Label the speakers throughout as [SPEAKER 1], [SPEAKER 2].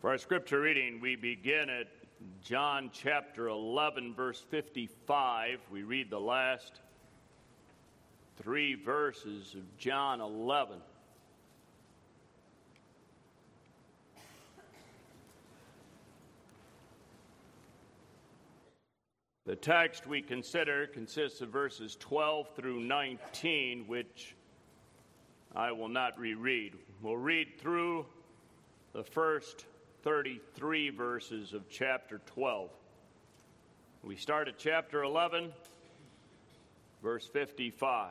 [SPEAKER 1] For our scripture reading, we begin at John chapter 11, verse 55. We read the last three verses of John 11. The text we consider consists of verses 12 through 19, which I will not reread. We'll read through the first 33 verses of chapter 12. We start at chapter 11, verse 55.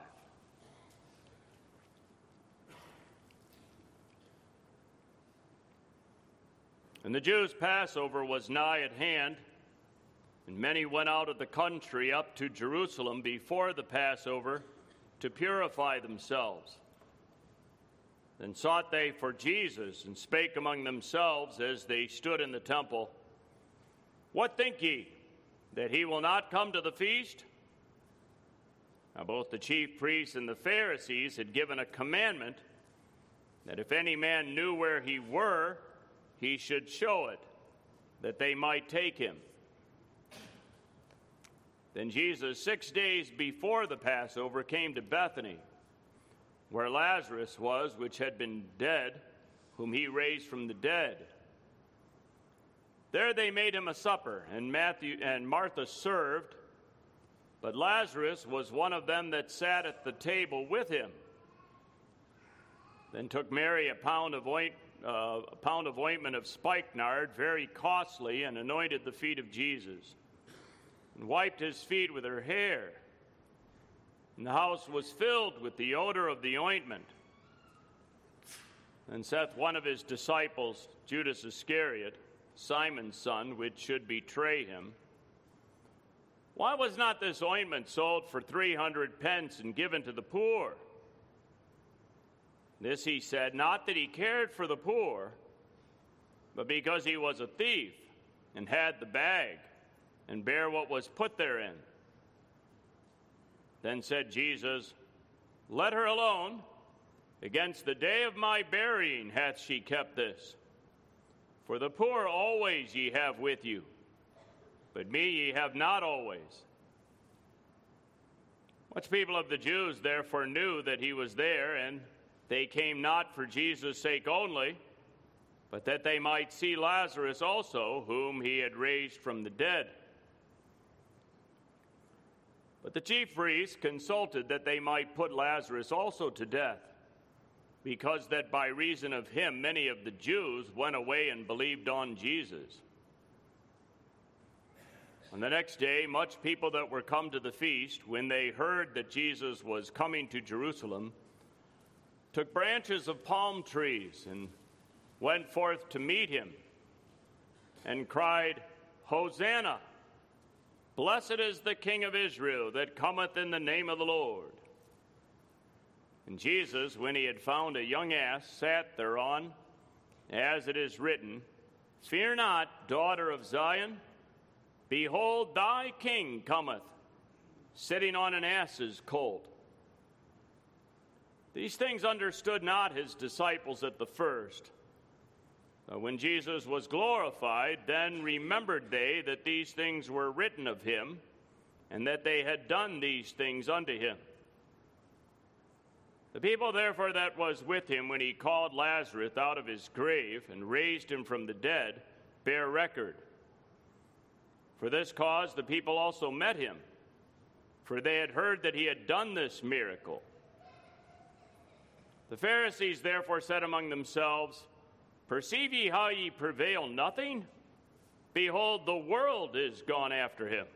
[SPEAKER 1] And the Jews' Passover was nigh at hand, and many went out of the country up to Jerusalem before the Passover to purify themselves. Then sought they for Jesus, and spake among themselves as they stood in the temple, What think ye, that he will not come to the feast? Now both the chief priests and the Pharisees had given a commandment that if any man knew where he were, he should show it, that they might take him. Then Jesus, 6 days before the Passover, came to Bethany, where Lazarus was, which had been dead, whom he raised from the dead. There they made him a supper, and Martha served, but Lazarus was one of them that sat at the table with him. Then took Mary a pound of ointment of spikenard, very costly, and anointed the feet of Jesus, and wiped his feet with her hair. And the house was filled with the odor of the ointment. Then saith one of his disciples, Judas Iscariot, Simon's son, which should betray him, Why was not this ointment sold for 300 pence and given to the poor? This he said, not that he cared for the poor, but because he was a thief, and had the bag, and bare what was put therein. Then said Jesus, Let her alone. Against the day of my burying hath she kept this. For the poor always ye have with you, but me ye have not always. Much people of the Jews therefore knew that he was there, and they came not for Jesus' sake only, but that they might see Lazarus also, whom he had raised from the dead. But the chief priests consulted that they might put Lazarus also to death, because that by reason of him many of the Jews went away and believed on Jesus. On the next day, much people that were come to the feast, when they heard that Jesus was coming to Jerusalem, took branches of palm trees and went forth to meet him, and cried, Hosanna! Blessed is the King of Israel that cometh in the name of the Lord. And Jesus, when he had found a young ass, sat thereon, as it is written, Fear not, daughter of Zion. Behold, thy King cometh, sitting on an ass's colt. These things understood not his disciples at the first. But when Jesus was glorified, then remembered they that these things were written of him, and that they had done these things unto him. The people therefore that was with him when he called Lazarus out of his grave and raised him from the dead bear record. For this cause the people also met him, for they had heard that he had done this miracle. The Pharisees therefore said among themselves, Perceive ye how ye prevail nothing? Behold, the world is gone after him.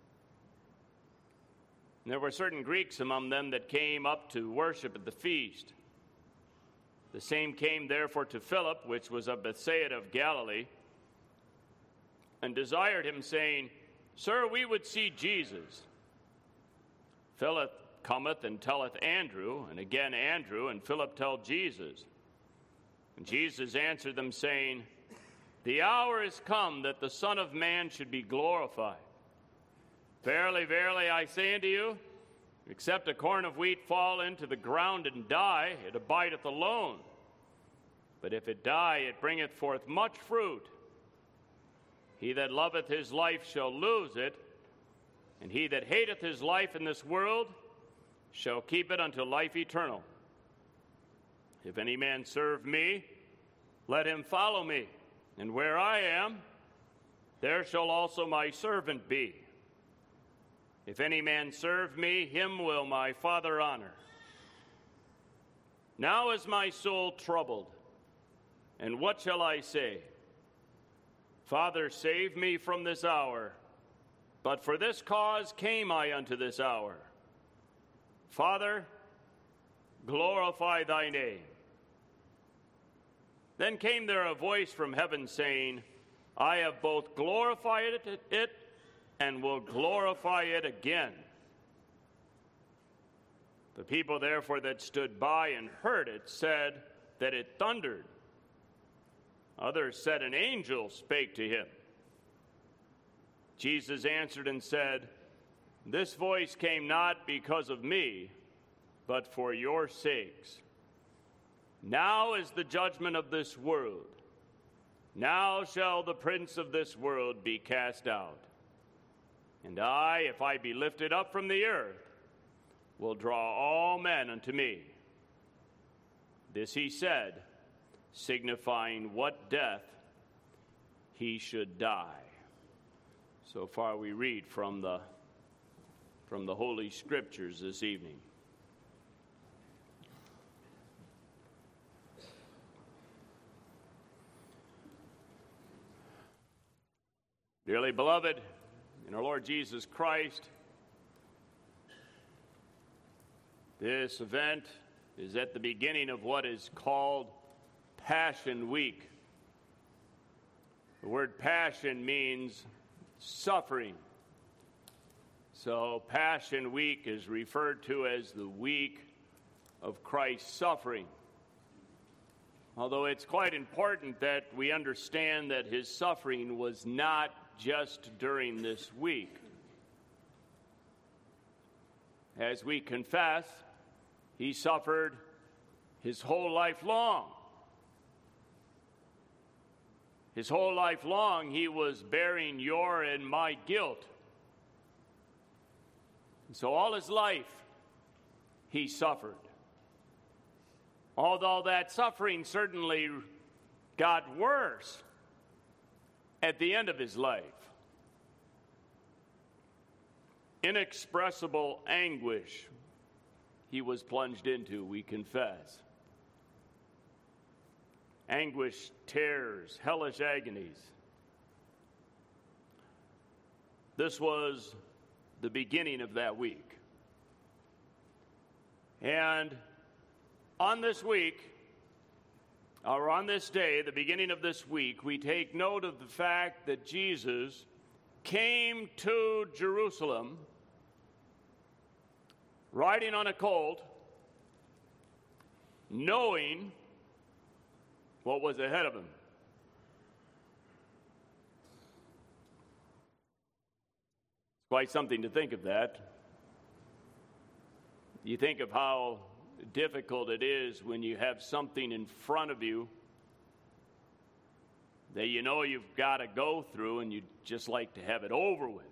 [SPEAKER 1] And there were certain Greeks among them that came up to worship at the feast. The same came therefore to Philip, which was of Bethsaida of Galilee, and desired him, saying, Sir, we would see Jesus. Philip cometh and telleth Andrew, and again Andrew and Philip tell Jesus. And Jesus answered them, saying, The hour is come that the Son of Man should be glorified. Verily, verily, I say unto you, except a corn of wheat fall into the ground and die, it abideth alone. But if it die, it bringeth forth much fruit. He that loveth his life shall lose it, and he that hateth his life in this world shall keep it unto life eternal. If any man serve me, let him follow me, and where I am, there shall also my servant be. If any man serve me, him will my Father honor. Now is my soul troubled, and what shall I say? Father, save me from this hour. But for this cause came I unto this hour. Father, glorify thy name. Then came there a voice from heaven saying, I have both glorified it and will glorify it again. The people therefore that stood by and heard it said that it thundered. Others said an angel spake to him. Jesus answered and said, This voice came not because of me, but for your sakes. Now is the judgment of this world. Now shall the prince of this world be cast out. And I, if I be lifted up from the earth, will draw all men unto me. This he said, signifying what death he should die. So far we read from the Holy Scriptures this evening. Dearly beloved, in our Lord Jesus Christ, this event is at the beginning of what is called Passion Week. The word passion means suffering. So Passion Week is referred to as the week of Christ's suffering. Although it's quite important that we understand that his suffering was not just during this week. As we confess, he suffered his whole life long. His whole life long, he was bearing your and my guilt. And so all his life, he suffered. Although that suffering certainly got worse at the end of his life. Inexpressible anguish he was plunged into, we confess. Anguish, tears, hellish agonies. This was the beginning of that week. And on this week, or on this day, the beginning of this week, we take note of the fact that Jesus came to Jerusalem riding on a colt, knowing what was ahead of him. It's quite something to think of that. You think of how difficult it is when you have something in front of you that you know you've got to go through and you'd just like to have it over with.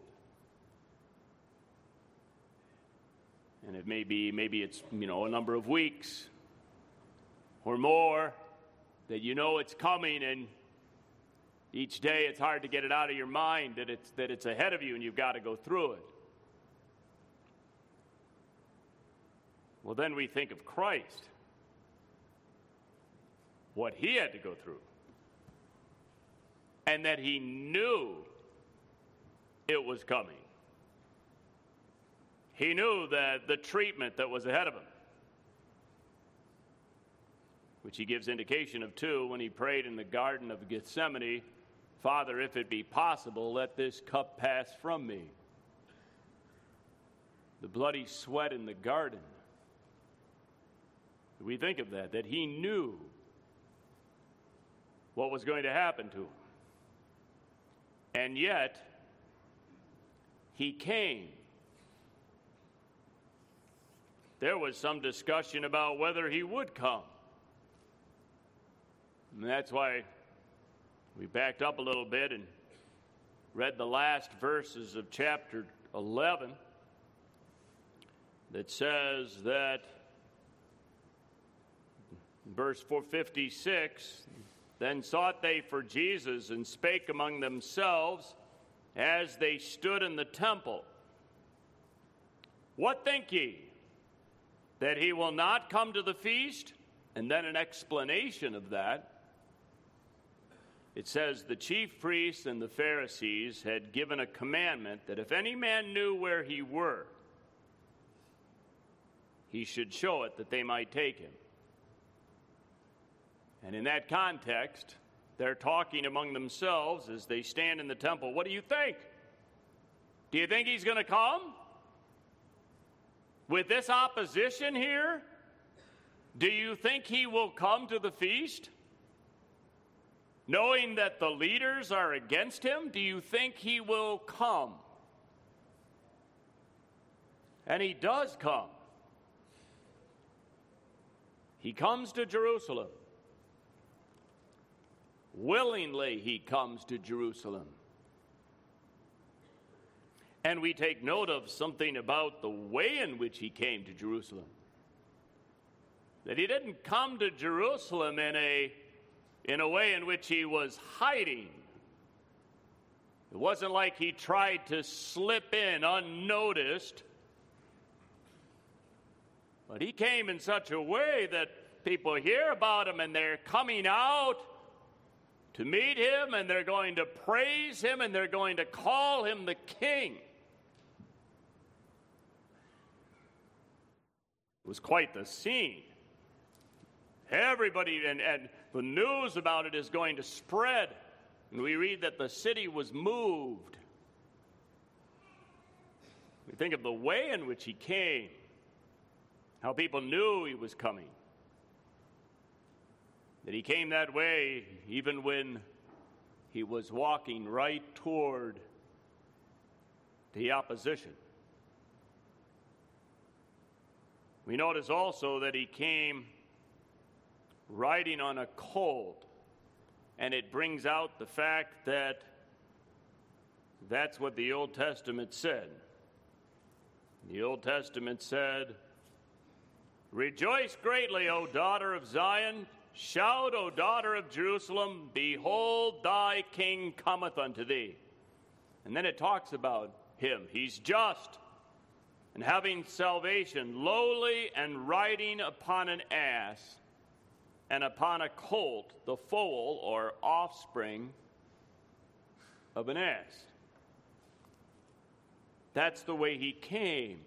[SPEAKER 1] And it maybe it's, a number of weeks or more that you know it's coming, and each day it's hard to get it out of your mind that it's ahead of you and you've got to go through it. Well, then we think of Christ, what he had to go through, and that he knew it was coming. He knew that the treatment that was ahead of him, which he gives indication of too when he prayed in the Garden of Gethsemane, Father, if it be possible, let this cup pass from me. The bloody sweat in the garden. We think of that he knew what was going to happen to him. And yet, he came. There was some discussion about whether he would come. And that's why we backed up a little bit and read the last verses of chapter 11 that says that, verse 456, then sought they for Jesus and spake among themselves as they stood in the temple, what think ye, that he will not come to the feast? And then an explanation of that. It says, the chief priests and the Pharisees had given a commandment that if any man knew where he were, he should show it that they might take him. And in that context, they're talking among themselves as they stand in the temple. What do you think? Do you think he's going to come? With this opposition here, do you think he will come to the feast? Knowing that the leaders are against him, do you think he will come? And he does come. He comes to Jerusalem. Willingly he comes to Jerusalem. And we take note of something about the way in which he came to Jerusalem. That he didn't come to Jerusalem in a way in which he was hiding. It wasn't like he tried to slip in unnoticed. But he came in such a way that people hear about him and they're coming out to meet him, and they're going to praise him, and they're going to call him the king. It was quite the scene. Everybody, and the news about it is going to spread. And we read that the city was moved. We think of the way in which he came, how people knew he was coming. That he came that way even when he was walking right toward the opposition. We notice also that he came riding on a colt, and it brings out the fact that that's what the Old Testament said. The Old Testament said, rejoice greatly, O daughter of Zion. Shout, O daughter of Jerusalem, behold, thy king cometh unto thee. And then it talks about him. He's just and having salvation, lowly and riding upon an ass and upon a colt, the foal or offspring of an ass. That's the way he came.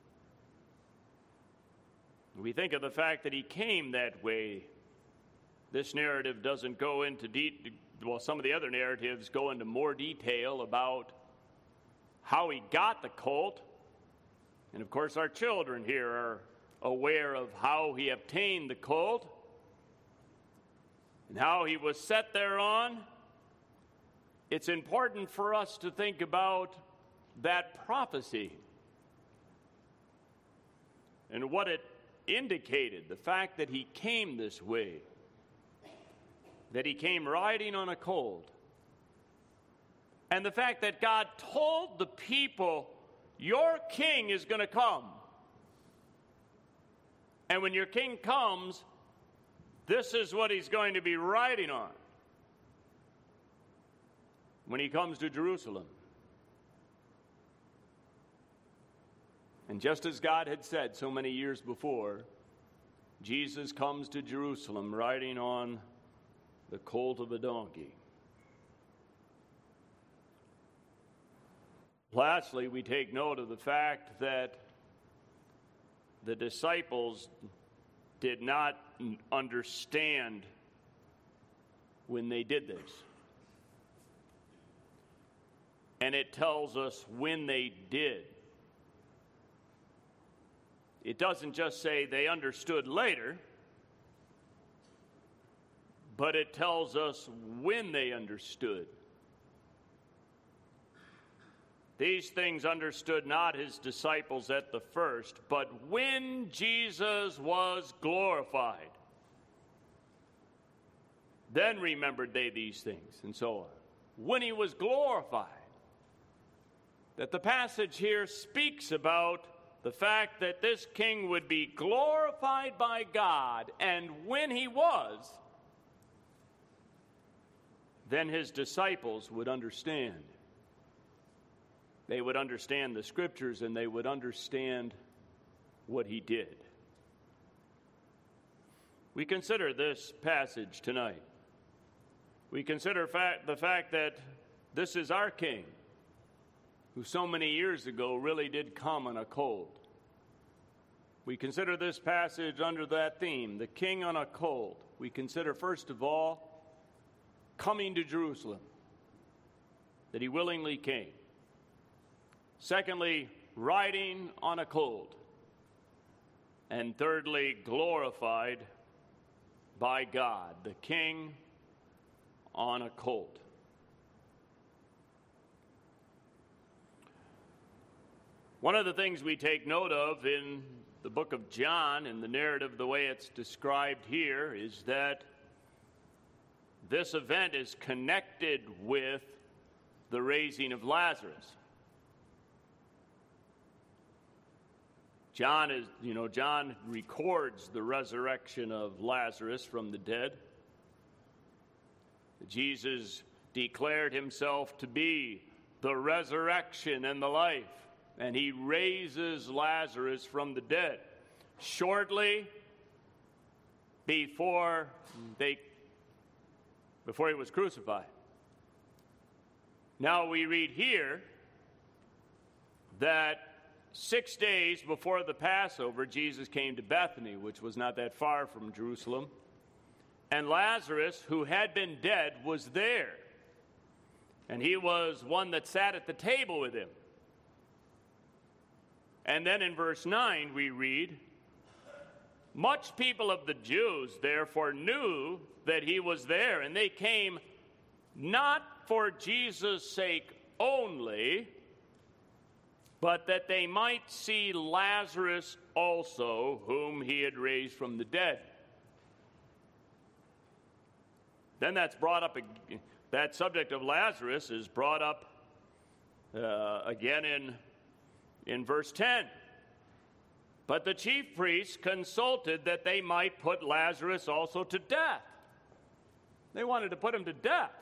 [SPEAKER 1] We think of the fact that he came that way. This narrative doesn't go into some of the other narratives go into more detail about how he got the colt. And of course, our children here are aware of how he obtained the colt and how he was set thereon. It's important for us to think about that prophecy and what it indicated, the fact that he came this way. That he came riding on a colt. And the fact that God told the people, your king is going to come. And when your king comes, this is what he's going to be riding on when he comes to Jerusalem. And just as God had said so many years before, Jesus comes to Jerusalem riding on the colt of a donkey. Lastly, we take note of the fact that the disciples did not understand when they did this. And it tells us when they did. It doesn't just say they understood later, but it tells us when they understood. These things understood not his disciples at the first, but when Jesus was glorified. Then remembered they these things, and so on. When he was glorified. That the passage here speaks about the fact that this king would be glorified by God, and when he was, then his disciples would understand. They would understand the scriptures, and they would understand what he did. We consider this passage tonight. We consider the fact that this is our king, who so many years ago really did come on a colt. We consider this passage under that theme, the king on a colt. We consider, first of all, coming to Jerusalem, that he willingly came. Secondly, riding on a colt. And thirdly, glorified by God, the king on a colt. One of the things we take note of in the book of John, in the narrative, the way it's described here, is that this event is connected with the raising of Lazarus. John records the resurrection of Lazarus from the dead. Jesus declared himself to be the resurrection and the life, and he raises Lazarus from the dead shortly before he was crucified. Now we read here that 6 days before the Passover, Jesus came to Bethany, which was not that far from Jerusalem. And Lazarus, who had been dead, was there. And he was one that sat at the table with him. And then in verse 9 we read, much people of the Jews therefore knew that he was there, and they came not for Jesus' sake only, but that they might see Lazarus also, whom he had raised from the dead. Then that's brought up, that subject of Lazarus is brought up again in verse 10. But the chief priests consulted that they might put Lazarus also to death. They wanted to put him to death.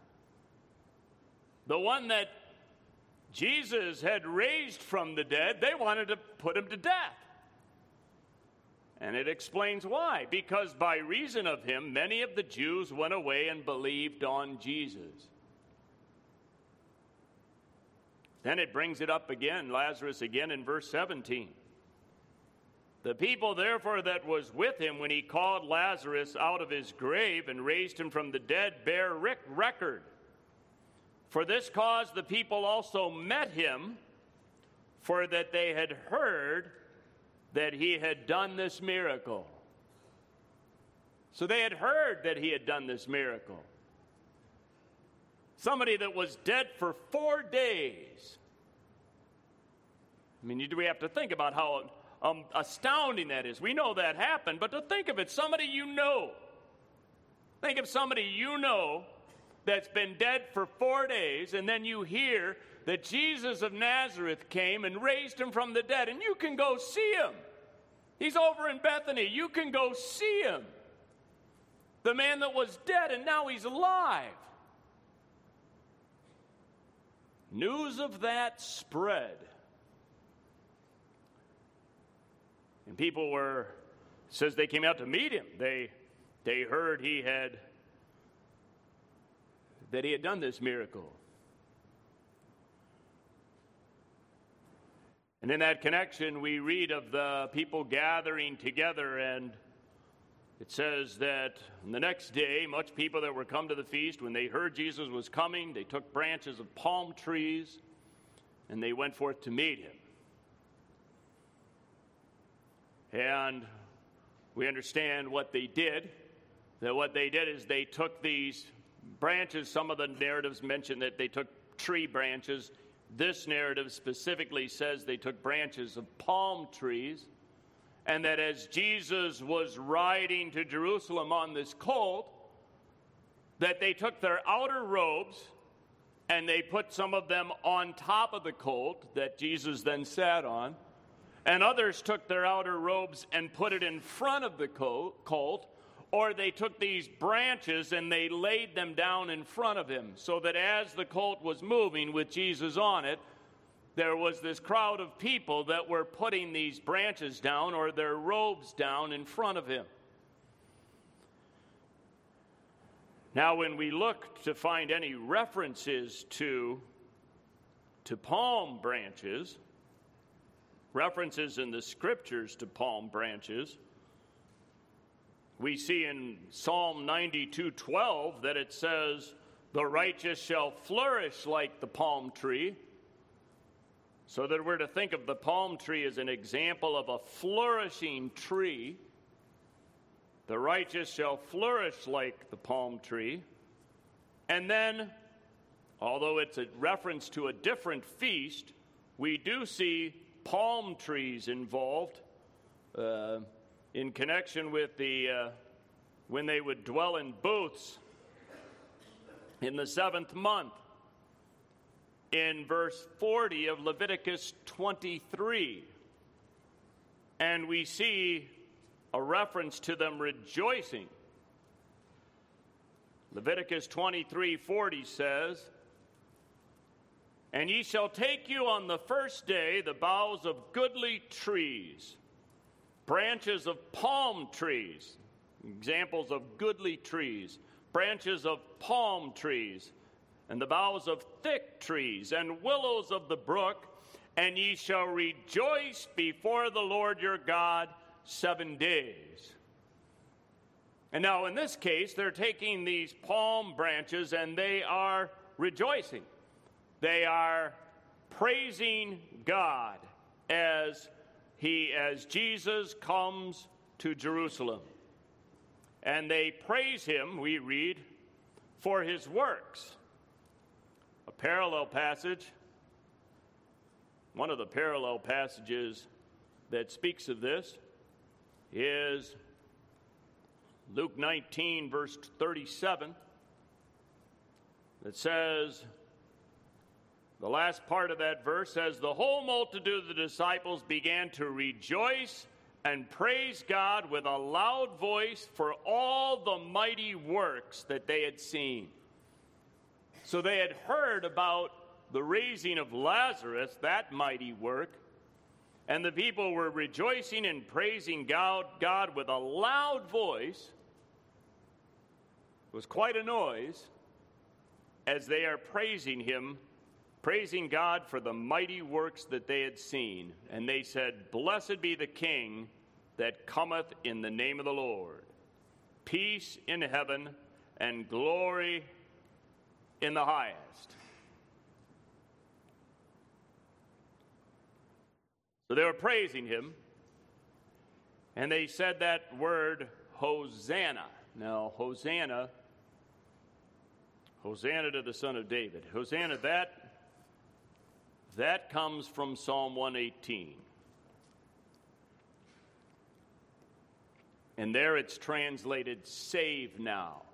[SPEAKER 1] The one that Jesus had raised from the dead, they wanted to put him to death. And it explains why. Because by reason of him, many of the Jews went away and believed on Jesus. Then it brings it up again, Lazarus again in verse 17. The people therefore that was with him when he called Lazarus out of his grave and raised him from the dead bear record. For this cause the people also met him, for that they had heard that he had done this miracle. So they had heard that he had done this miracle. Somebody that was dead for 4 days. I mean, we have to think about how astounding that is. We know that happened, but to think of it, somebody you know. Think of somebody you know that's been dead for 4 days, and then you hear that Jesus of Nazareth came and raised him from the dead, and you can go see him. He's over in Bethany. You can go see him. The man that was dead, and now he's alive. News of that spread. And people says they came out to meet him. They heard that he had done this miracle. And in that connection, we read of the people gathering together, and it says that on the next day, much people that were come to the feast, when they heard Jesus was coming, they took branches of palm trees, and they went forth to meet him. And we understand what they did. That what they did is they took these branches. Some of the narratives mention that they took tree branches. This narrative specifically says they took branches of palm trees, and that as Jesus was riding to Jerusalem on this colt, that they took their outer robes and they put some of them on top of the colt that Jesus then sat on, and others took their outer robes and put it in front of the colt, or they took these branches and they laid them down in front of him, so that as the colt was moving with Jesus on it, there was this crowd of people that were putting these branches down or their robes down in front of him. Now, when we look to find any references to palm branches, references in the scriptures to palm branches, we see in Psalm 92:12 that it says, "The righteous shall flourish like the palm tree." So that we're to think of the palm tree as an example of a flourishing tree. The righteous shall flourish like the palm tree. And then, although it's a reference to a different feast, we do see palm trees involved in connection with when they would dwell in booths in the 7th month. In verse 40 of Leviticus 23. And we see a reference to them rejoicing. Leviticus 23:40 says, "And ye shall take you on the first day the boughs of goodly trees, branches of palm trees," examples of goodly trees, branches of palm trees, "and the boughs of thick trees, and willows of the brook, and ye shall rejoice before the Lord your God 7 days." And now in this case, they're taking these palm branches and they are rejoicing. They are praising God as Jesus comes to Jerusalem. And they praise him, we read, for his works. A parallel passage, one of the parallel passages that speaks of this is Luke 19, verse 37. It says, the last part of that verse says, "The whole multitude of the disciples began to rejoice and praise God with a loud voice for all the mighty works that they had seen." So they had heard about the raising of Lazarus, that mighty work, and the people were rejoicing and praising God with a loud voice. It was quite a noise as they are praising him, praising God for the mighty works that they had seen. And they said, "Blessed be the King that cometh in the name of the Lord. Peace in heaven and glory in the highest." So they were praising him, and they said that word, Hosanna. Now, Hosanna to the Son of David. Hosanna, that comes from Psalm 118. And there it's translated, "Save now."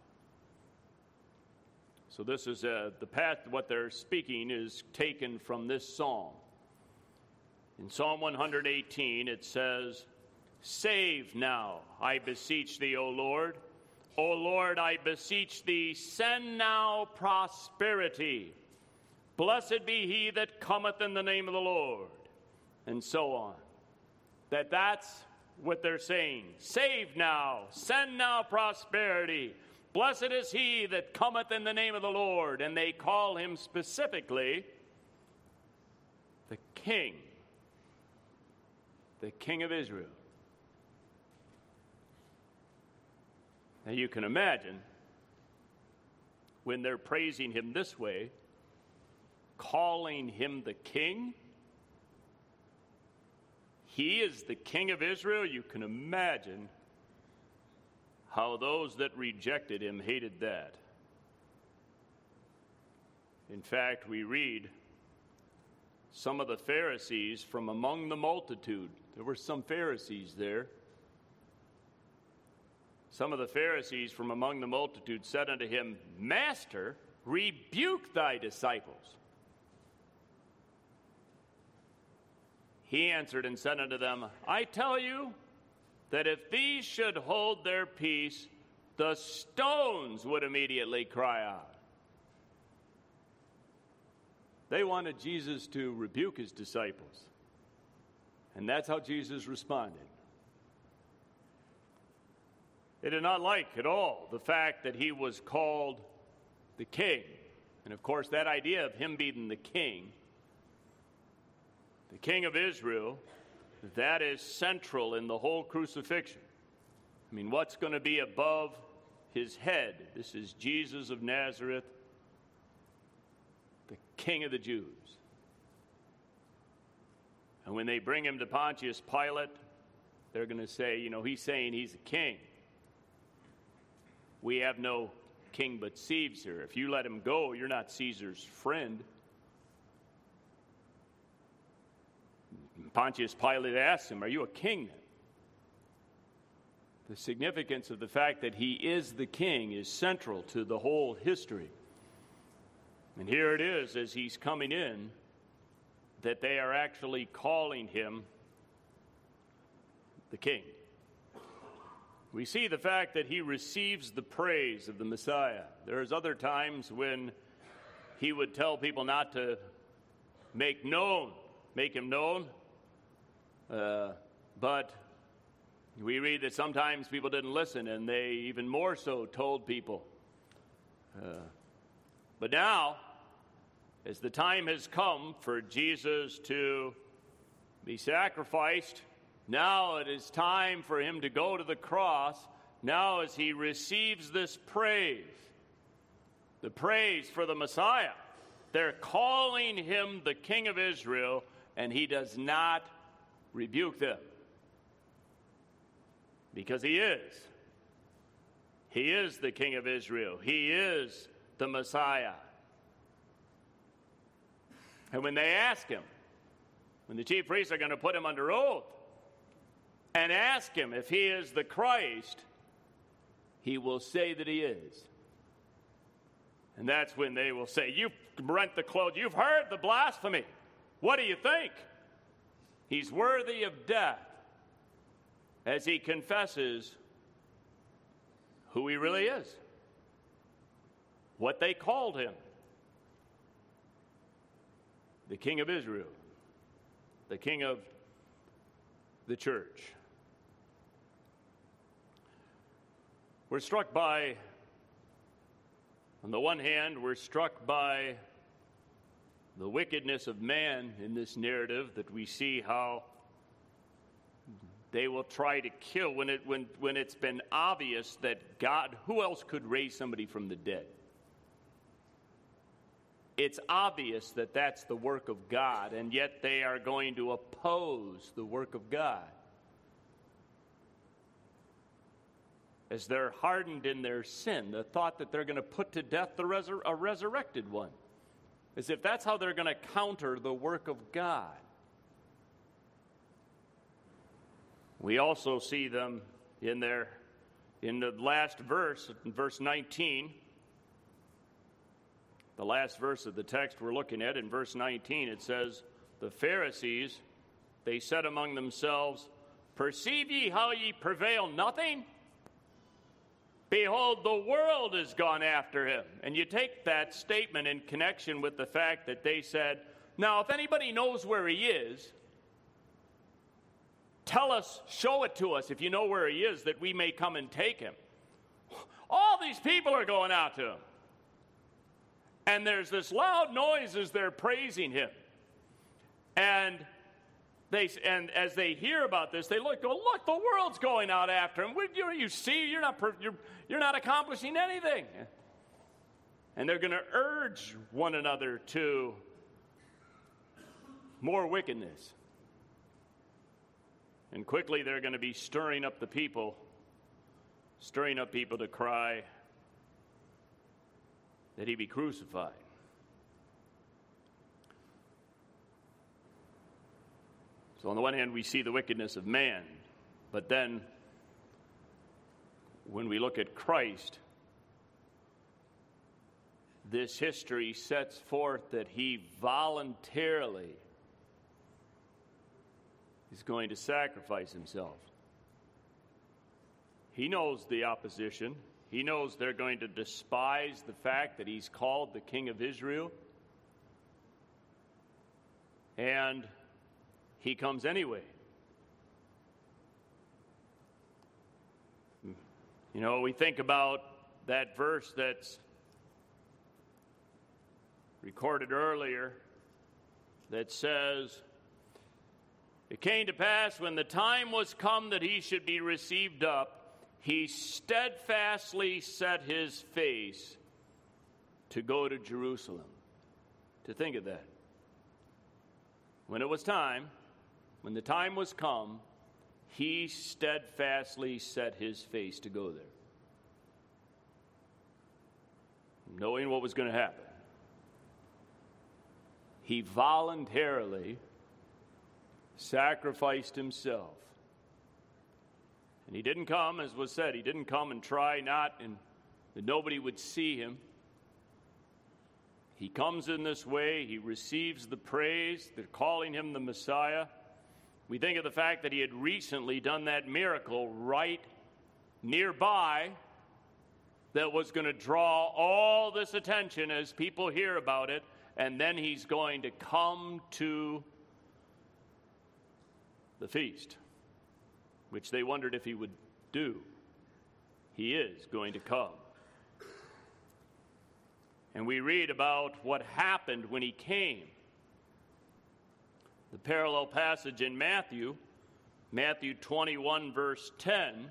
[SPEAKER 1] So this is the path, what they're speaking is taken from this psalm. In Psalm 118, it says, "Save now, I beseech thee, O Lord. O Lord, I beseech thee, send now prosperity. Blessed be he that cometh in the name of the Lord." And so on. That's what they're saying. Save now, send now prosperity. Blessed is he that cometh in the name of the Lord. And they call him specifically the King of Israel. Now you can imagine when they're praising him this way, calling him the King. He is the King of Israel. You can imagine how those that rejected him hated that. In fact, we read some of the Pharisees from among the multitude. There were some Pharisees there. Some of the Pharisees from among the multitude said unto him, Master, rebuke thy disciples. He answered and said unto them, I tell you that if these should hold their peace, the stones would immediately cry out. They wanted Jesus to rebuke his disciples. And that's how Jesus responded. They did not like at all the fact that he was called the king. And of course, that idea of him being the king of Israel, that is central in the whole crucifixion. I mean, what's going to be above his head? This is Jesus of Nazareth, the King of the Jews. And when they bring him to Pontius Pilate, they're going to say, he's saying he's a king. We have no king but Caesar. If you let him go, you're not Caesar's friend. Pontius Pilate asked him, are you a king then? The significance of the fact that he is the king is central to the whole history. And here it is, as he's coming in, that they are actually calling him the king. We see the fact that he receives the praise of the Messiah. There's other times when he would tell people not to make him known. But we read that sometimes people didn't listen, and they even more so told people. But now, as the time has come for Jesus to be sacrificed, now it is time for him to go to the cross. Now as he receives this praise, the praise for the Messiah, they're calling him the King of Israel, and he does not rebuke them. Because he is. He is the King of Israel. He is the Messiah. And when they ask him, when the chief priests are going to put him under oath and ask him if he is the Christ, he will say that he is. And that's when they will say, you've rent the clothes, you've heard the blasphemy. What do you think? He's worthy of death, as he confesses who he really is, what they called him, the King of Israel, the King of the church. We're struck by, on the one hand, we're struck by the wickedness of man in this narrative, that we see how they will try to kill when it's been obvious that God, who else could raise somebody from the dead? It's obvious that that's the work of God, and yet they are going to oppose the work of God. As they're hardened in their sin, the thought that they're going to put to death a resurrected one, as if that's how they're going to counter the work of God. We also see them in the last verse, in verse 19. The last verse of the text we're looking at, in verse 19, it says, the Pharisees, they said among themselves, perceive ye how ye prevail nothing? Behold, the world is gone after him. And you take that statement in connection with the fact that they said, now, if anybody knows where he is, tell us, show it to us if you know where he is, that we may come and take him. All these people are going out to him. And there's this loud noise as they're praising him. And as they hear about this, they go, look, the world's going out after him. You see, you're not accomplishing anything. And they're going to urge one another to more wickedness. And quickly they're going to be stirring up people to cry that he be crucified. So on the one hand, we see the wickedness of man, but then when we look at Christ, this history sets forth that he voluntarily is going to sacrifice himself. He knows the opposition. He knows they're going to despise the fact that he's called the King of Israel. And he comes anyway. You know, we think about that verse that's recorded earlier that says, "It came to pass when the time was come that he should be received up, he steadfastly set his face to go to Jerusalem." To think of that. When it was time, when the time was come, he steadfastly set his face to go there, knowing what was going to happen. He voluntarily sacrificed himself. And he didn't come, as was said, he didn't come and try not, and that nobody would see him. He comes in this way. He receives the praise. They're calling him the Messiah. We think of the fact that he had recently done that miracle right nearby that was going to draw all this attention as people hear about it, and then he's going to come to the feast, which they wondered if he would do. He is going to come. And we read about what happened when he came. The parallel passage in Matthew 21, verse 10,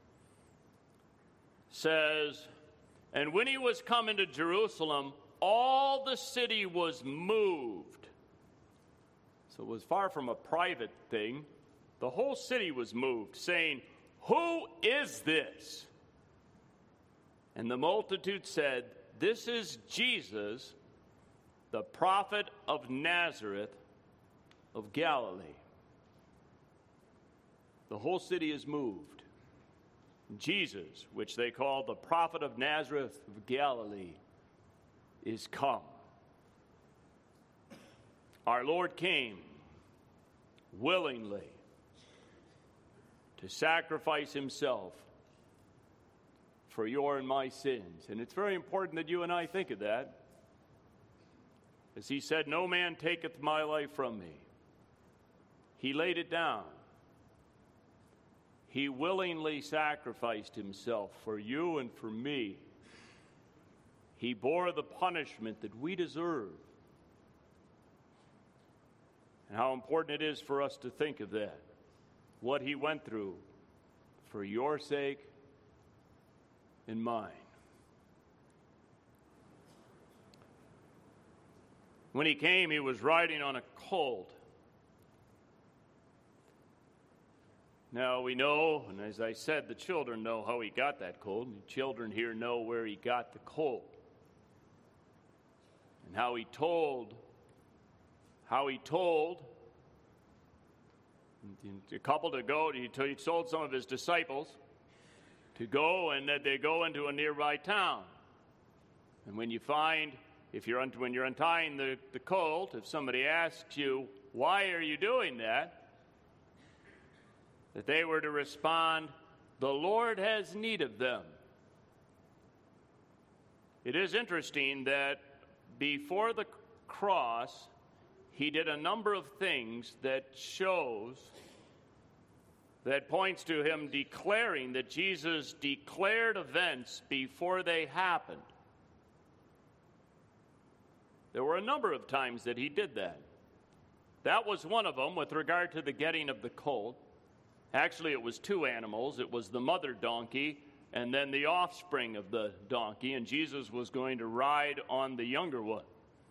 [SPEAKER 1] says, "And when he was come into Jerusalem, all the city was moved." So it was far from a private thing. The whole city was moved, saying, "Who is this?" And the multitude said, "This is Jesus, the prophet of Nazareth of Galilee." The whole city is moved. Jesus, which they call the prophet of Nazareth of Galilee, is come. Our Lord came willingly to sacrifice himself for your and my sins. And it's very important that you and I think of that. As he said, "No man taketh my life from me." He laid it down. He willingly sacrificed himself for you and for me. He bore the punishment that we deserve. And how important it is for us to think of that. What he went through for your sake and mine. When he came, he was riding on a colt. Now we know, and as I said, the children know how he got that colt. The children here know where he got the colt. And how he told a couple to go. He told some of his disciples to go, and that they go into a nearby town. And when you're untying the colt, if somebody asks you, "Why are you doing that?" that they were to respond, "The Lord has need of them." It is interesting that before the cross, he did a number of things that points to him declaring that Jesus declared events before they happened. There were a number of times that he did that. That was one of them with regard to the getting of the colt. Actually, it was two animals. It was the mother donkey and then the offspring of the donkey, and Jesus was going to ride on the younger one.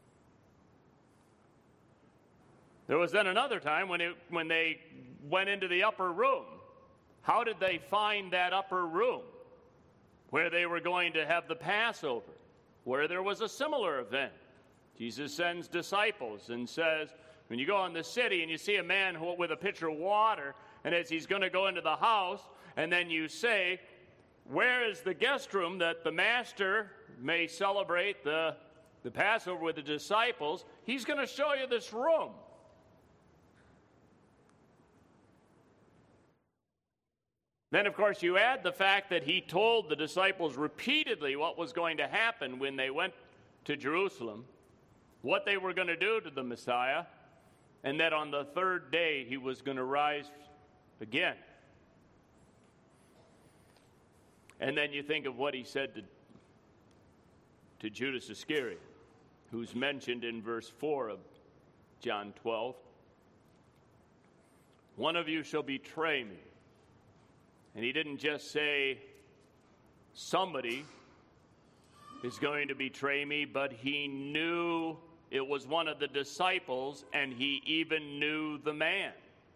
[SPEAKER 1] There was then another time when they went into the upper room. How did they find that upper room where they were going to have the Passover, where there was a similar event? Jesus sends disciples and says, when you go in the city and you see a man with a pitcher of water, and as he's going to go into the house, and then you say, Where is the guest room that the master may celebrate the Passover with the disciples? He's going to show you this room. Then, of course, you add the fact that he told the disciples repeatedly what was going to happen when they went to Jerusalem, what they were going to do to the Messiah, and that on the third day he was going to rise again. And then you think of what he said to Judas Iscariot, who's mentioned in verse 4 of John 12. One of you shall betray me. And he didn't just say, somebody is going to betray me, but he knew it was one of the disciples, and he even knew the man.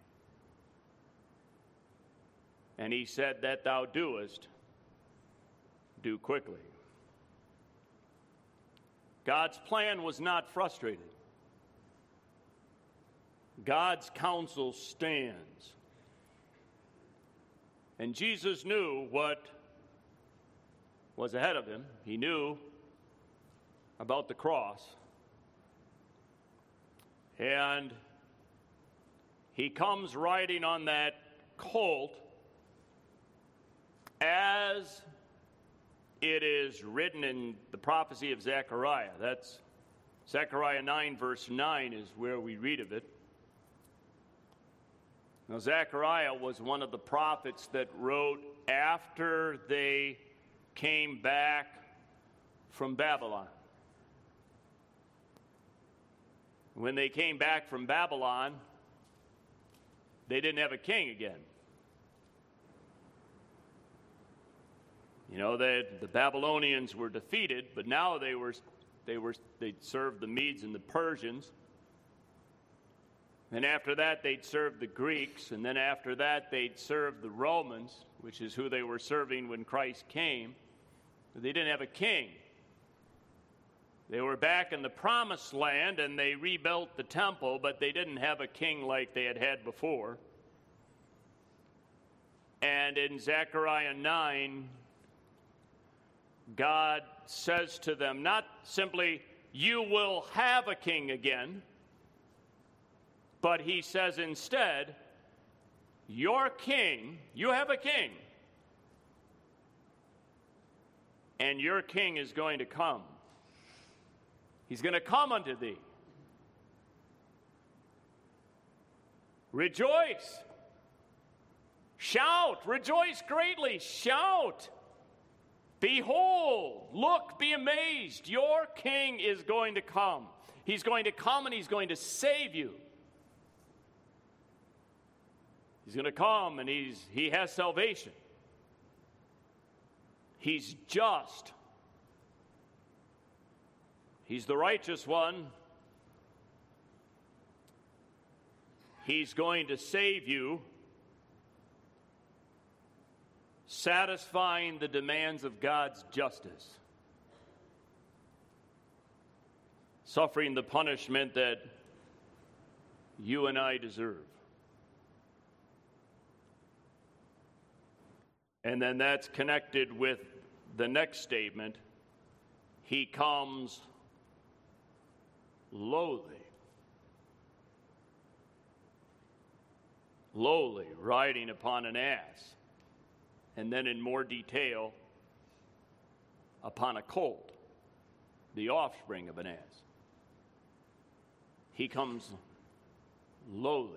[SPEAKER 1] And he said, that thou doest, do quickly. God's plan was not frustrated. God's counsel stands. And Jesus knew what was ahead of him. He knew about the cross. And he comes riding on that colt as it is written in the prophecy of Zechariah. That's Zechariah 9, verse 9 is where we read of it. Now, Zechariah was one of the prophets that wrote after they came back from Babylon. When they came back from Babylon, they didn't have a king again. You know, the Babylonians were defeated, but now they'd served the Medes and the Persians. And after that, they'd serve the Greeks, and then after that, they'd serve the Romans, which is who they were serving when Christ came. But they didn't have a king. They were back in the Promised Land, and they rebuilt the temple, but they didn't have a king like they had had before. And in Zechariah 9, God says to them, not simply, you will have a king again, but he says instead, your king, you have a king, and your king is going to come. He's going to come unto thee. Rejoice. Shout. Rejoice greatly. Shout. Behold. Look. Be amazed. Your king is going to come. He's going to come and he's going to save you. He's going to come and he has salvation. He's just. He's the righteous one. He's going to save you, satisfying the demands of God's justice, suffering the punishment that you and I deserve. And then that's connected with the next statement. He comes lowly. Lowly, riding upon an ass. And then in more detail, upon a colt, the offspring of an ass. He comes lowly.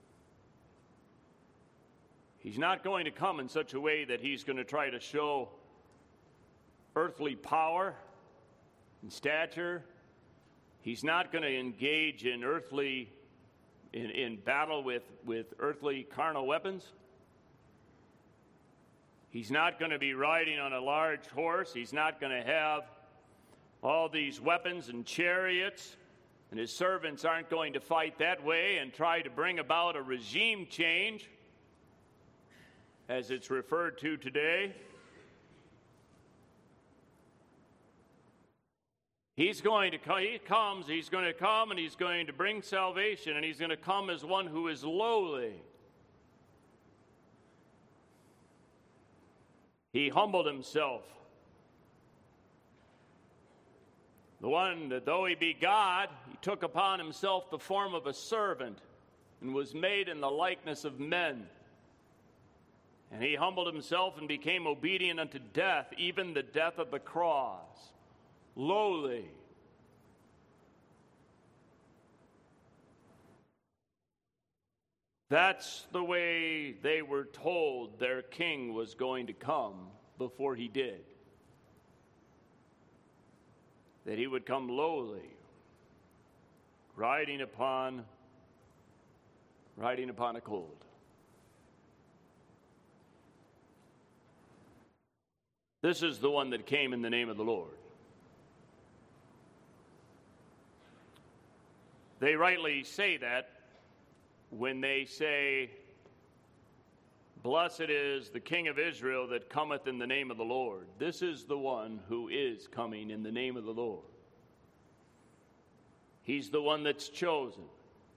[SPEAKER 1] He's not going to come in such a way that he's going to try to show earthly power and stature. He's not going to engage in in battle with earthly carnal weapons. He's not going to be riding on a large horse. He's not going to have all these weapons and chariots. And his servants aren't going to fight that way and try to bring about a regime change, as it's referred to today. He's going to come, he's going to come and he's going to bring salvation, and he's going to come as one who is lowly. He humbled himself. The one that, though he be God, he took upon himself the form of a servant and was made in the likeness of men. And he humbled himself and became obedient unto death, even the death of the cross. Lowly. That's the way they were told their king was going to come before he did. That he would come lowly, riding upon a colt. This is the one that came in the name of the Lord. They rightly say that when they say, "Blessed is the King of Israel that cometh in the name of the Lord." This is the one who is coming in the name of the Lord. He's the one that's chosen.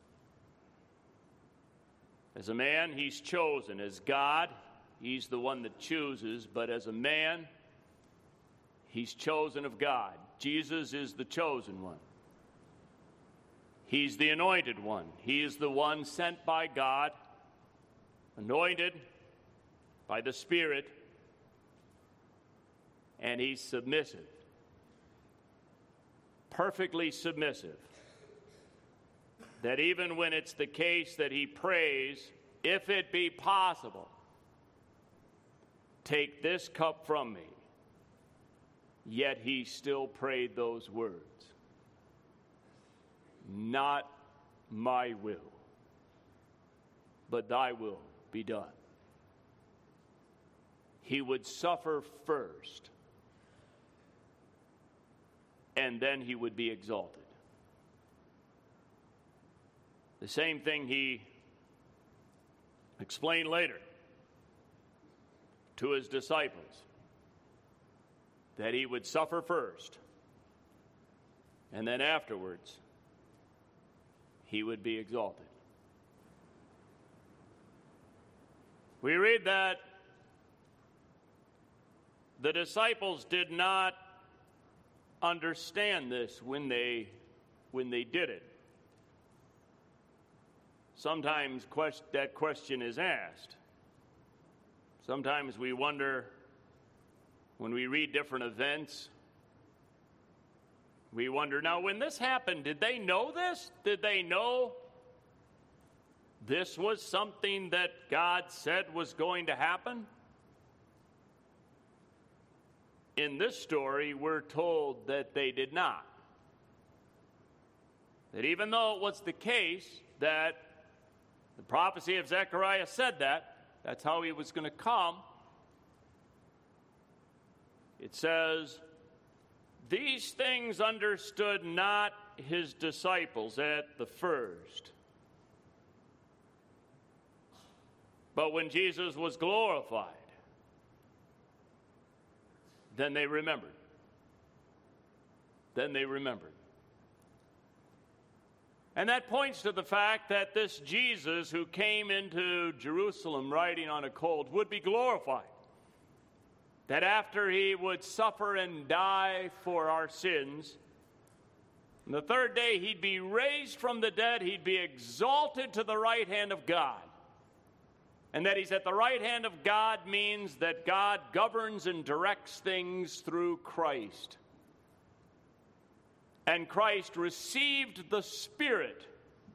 [SPEAKER 1] As a man, he's chosen. As God, he's the one that chooses. But as a man, he's chosen of God. Jesus is the chosen one. He's the anointed one. He is the one sent by God, anointed by the Spirit, and he's submissive, perfectly submissive, that even when it's the case that he prays, "If it be possible, take this cup from me," yet he still prayed those words. "Not my will, but thy will be done." He would suffer first, and then he would be exalted. The same thing he explained later to his disciples, that he would suffer first, and then afterwards he would be exalted. We read that the disciples did not understand this when they did it. Sometimes that question is asked. Sometimes we wonder, when we read different events, we wonder, now when this happened, did they know this? Did they know this was something that God said was going to happen? In this story, we're told that they did not. That even though it was the case that the prophecy of Zechariah said that's how he was going to come, it says, "These things understood not his disciples at the first. But when Jesus was glorified, then they remembered." Then they remembered. And that points to the fact that this Jesus who came into Jerusalem riding on a colt would be glorified. That after he would suffer and die for our sins, on the third day he'd be raised from the dead, he'd be exalted to the right hand of God. And that he's at the right hand of God means that God governs and directs things through Christ. And Christ received the Spirit,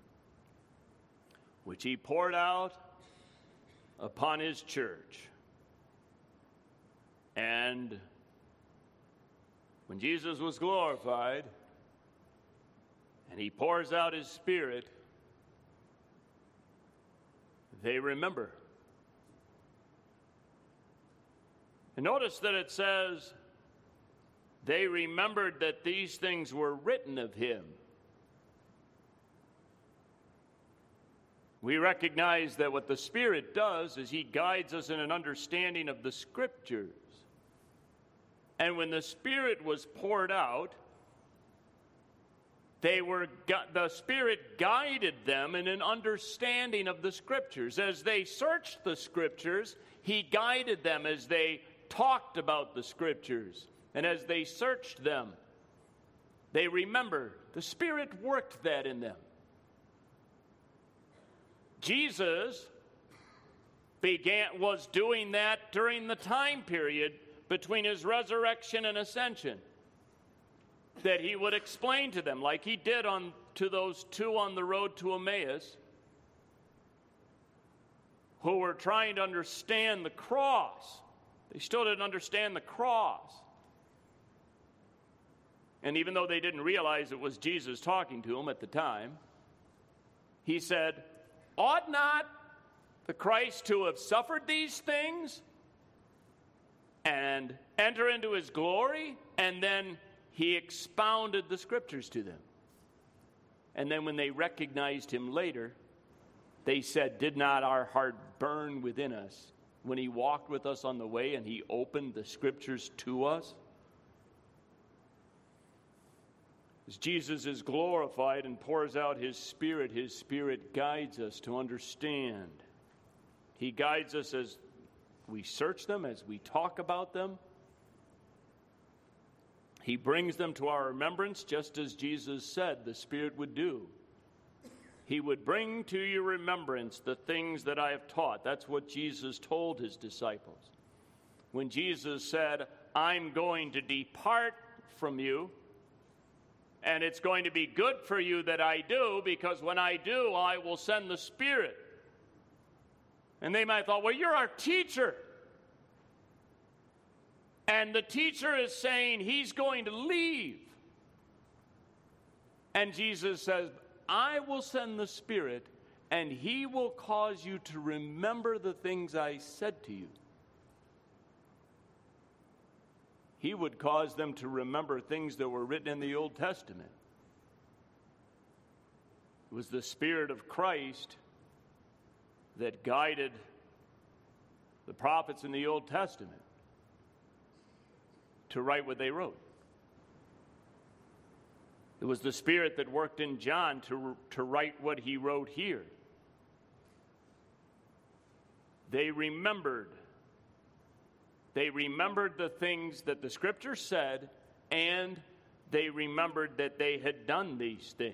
[SPEAKER 1] which he poured out upon his church. And when Jesus was glorified and he pours out his Spirit, they remember. And notice that it says, they remembered that these things were written of him. We recognize that what the Spirit does is he guides us in an understanding of the Scriptures. And when the Spirit was poured out, the Spirit guided them in an understanding of the Scriptures. As they searched the Scriptures, he guided them as they talked about the Scriptures and as they searched them, they remembered the Spirit worked that in them. Jesus was doing that during the time period between his resurrection and ascension, that he would explain to them, like he did to those two on the road to Emmaus, who were trying to understand the cross. They still didn't understand the cross. And even though they didn't realize it was Jesus talking to them at the time, he said, ought not the Christ to have suffered these things and enter into his glory? And then he expounded the Scriptures to them. And then when they recognized him later, they said, did not our heart burn within us when he walked with us on the way and he opened the Scriptures to us? As Jesus is glorified and pours out his Spirit guides us to understand. He guides us as we search them, as we talk about them. He brings them to our remembrance, just as Jesus said the Spirit would do. He would bring to your remembrance the things that I have taught. That's what Jesus told his disciples. When Jesus said, I'm going to depart from you, and it's going to be good for you that I do, because when I do, I will send the Spirit. And they might have thought, well, you're our teacher. And the teacher is saying he's going to leave. And Jesus says, I will send the Spirit, and he will cause you to remember the things I said to you. He would cause them to remember things that were written in the Old Testament. It was the Spirit of Christ that guided the prophets in the Old Testament to write what they wrote. It was the Spirit that worked in John to write what he wrote here. They remembered. They remembered the things that the Scripture said, and they remembered that they had done these things.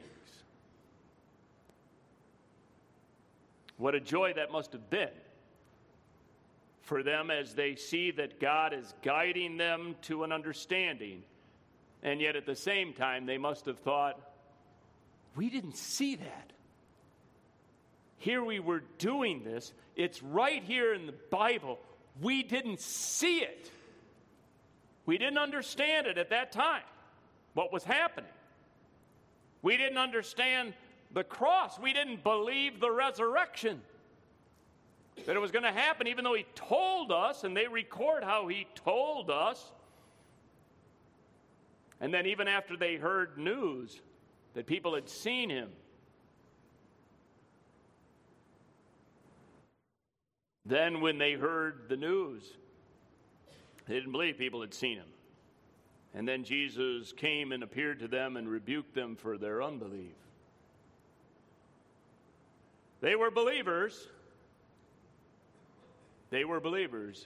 [SPEAKER 1] What a joy that must have been for them as they see that God is guiding them to an understanding. And yet at the same time, they must have thought, we didn't see that. Here we were doing this. It's right here in the Bible. We didn't see it. We didn't understand it at that time, what was happening. We didn't understand the cross. We didn't believe the resurrection, that it was going to happen, even though he told us, and they record how he told us. And then even after they heard news that people had seen him, then when they heard the news, they didn't believe people had seen him. And then Jesus came and appeared to them and rebuked them for their unbelief. They were believers. They were believers.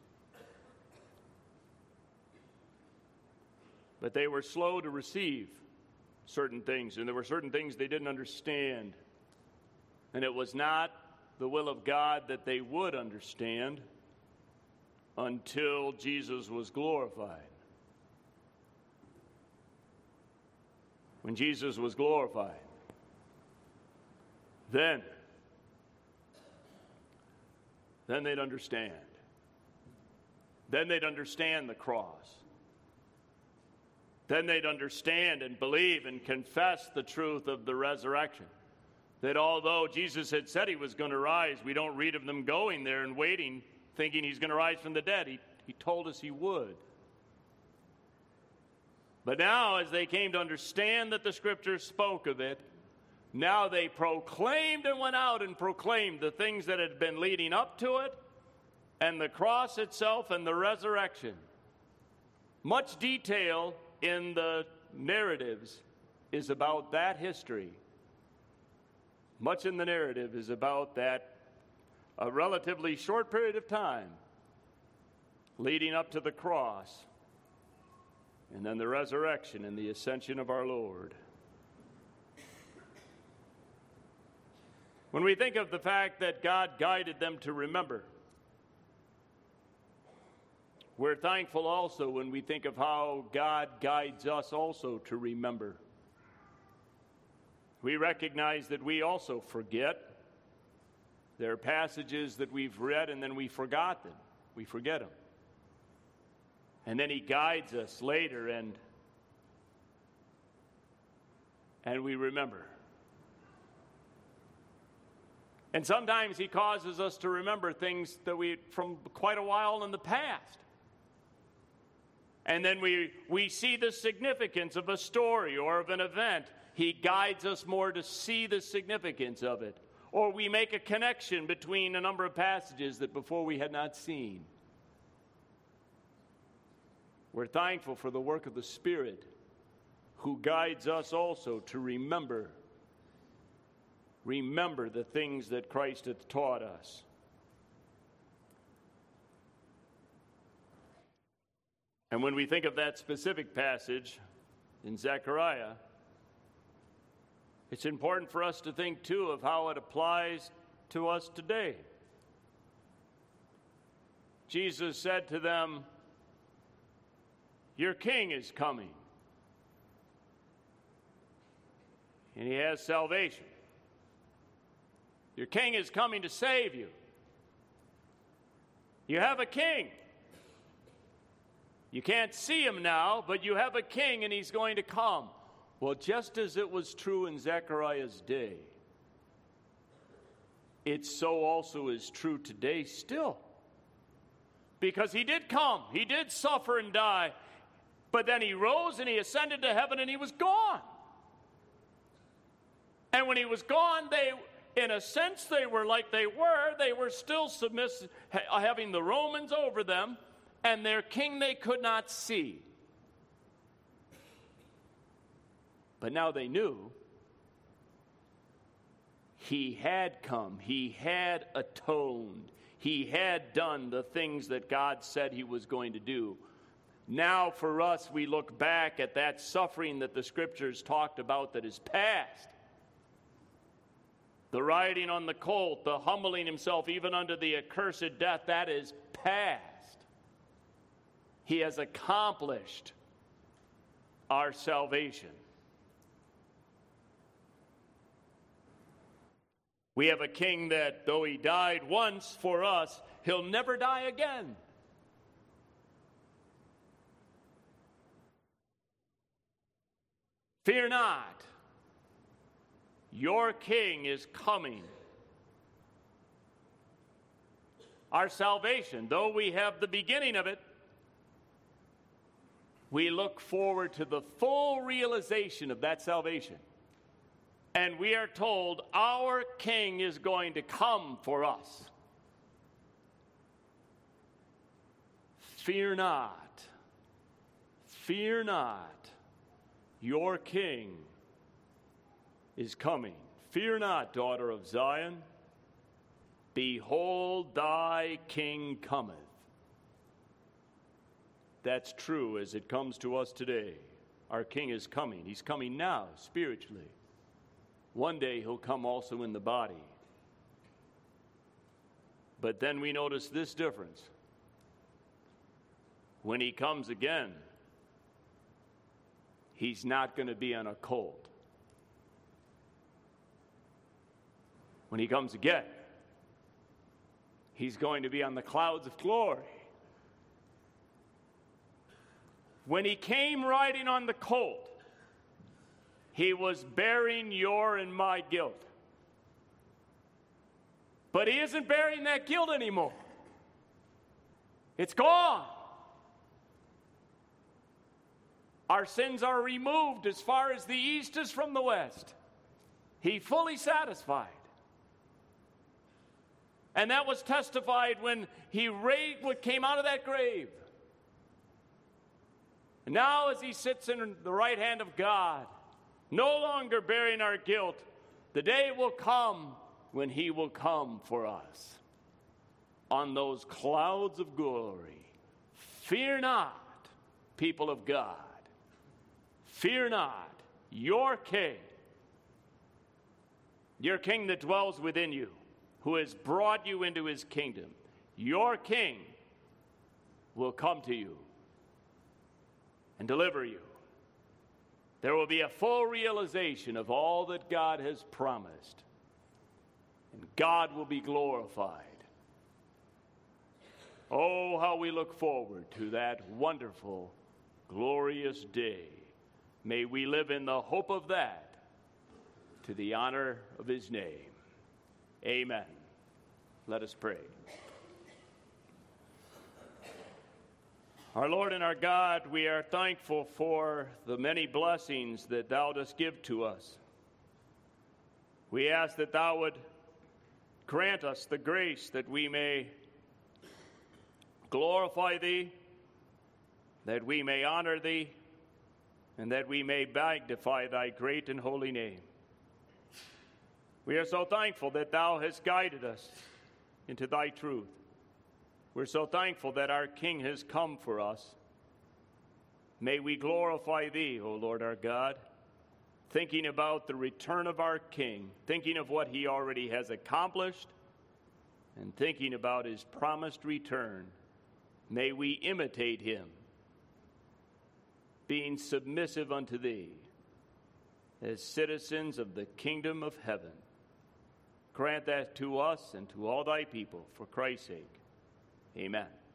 [SPEAKER 1] But they were slow to receive certain things, and there were certain things they didn't understand. And it was not the will of God that they would understand until Jesus was glorified. When Jesus was glorified, then they'd understand. Then they'd understand the cross. Then they'd understand and believe and confess the truth of the resurrection. That although Jesus had said he was going to rise, we don't read of them going there and waiting, thinking he's going to rise from the dead. He told us he would. But now, as they came to understand that the Scriptures spoke of it, now they proclaimed and went out and proclaimed the things that had been leading up to it, and the cross itself and the resurrection. Much detail in the narratives is about that history. Much in the narrative is about that, a relatively short period of time leading up to the cross, and then the resurrection and the ascension of our Lord. When we think of the fact that God guided them to remember, we're thankful also when we think of how God guides us also to remember. We recognize that we also forget. There are passages that we've read and then we forgot them. We forget them. And then he guides us later and we remember. And sometimes he causes us to remember things that we from quite a while in the past. And then we see the significance of a story or of an event. He guides us more to see the significance of it. Or we make a connection between a number of passages that before we had not seen. We're thankful for the work of the Spirit who guides us also to remember the things that Christ hath taught us. And when we think of that specific passage in Zechariah, it's important for us to think, too, of how it applies to us today. Jesus said to them, "Your king is coming, and he has salvation. Your king is coming to save you. You have a king. You can't see him now, but you have a king, and he's going to come." Well, just as it was true in Zechariah's day, it so also is true today still. Because he did come, he did suffer and die, but then he rose and he ascended to heaven and he was gone. And when he was gone, in a sense, they were still submissive, having the Romans over them, and their king they could not see. But now they knew he had come, he had atoned, he had done the things that God said he was going to do. Now for us, we look back at that suffering that the Scriptures talked about that is past. The riding on the colt, the humbling himself even unto the accursed death, that is past. He has accomplished our salvation. We have a king that, though he died once for us, he'll never die again. Fear not. Your king is coming. Our salvation, though we have the beginning of it, we look forward to the full realization of that salvation. And we are told our king is going to come for us. Fear not. Fear not. Your king is coming. Fear not, daughter of Zion. Behold, thy king cometh. That's true as it comes to us today. Our king is coming. He's coming now, spiritually. One day he'll come also in the body. But then we notice this difference. When he comes again, he's not going to be on a colt. When he comes again, he's going to be on the clouds of glory. When he came riding on the colt, he was bearing your and my guilt. But he isn't bearing that guilt anymore. It's gone. Our sins are removed as far as the east is from the west. He fully satisfied. And that was testified when he came out of that grave. And now as he sits in the right hand of God, no longer bearing our guilt, the day will come when he will come for us on those clouds of glory, Fear not, people of God. Fear not, your King that dwells within you, who has brought you into his kingdom, your King will come to you and deliver you. There will be a full realization of all that God has promised, and God will be glorified. Oh, how we look forward to that wonderful, glorious day. May we live in the hope of that, to the honor of his name. Amen. Let us pray. Our Lord and our God, we are thankful for the many blessings that thou dost give to us. We ask that thou would grant us the grace that we may glorify thee, that we may honor thee, and that we may magnify thy great and holy name. We are so thankful that thou hast guided us into thy truth. We're so thankful that our King has come for us. May we glorify thee, O Lord our God, thinking about the return of our King, thinking of what he already has accomplished, and thinking about his promised return. May we imitate him, being submissive unto thee as citizens of the kingdom of heaven. Grant that to us and to all thy people, for Christ's sake. Amen.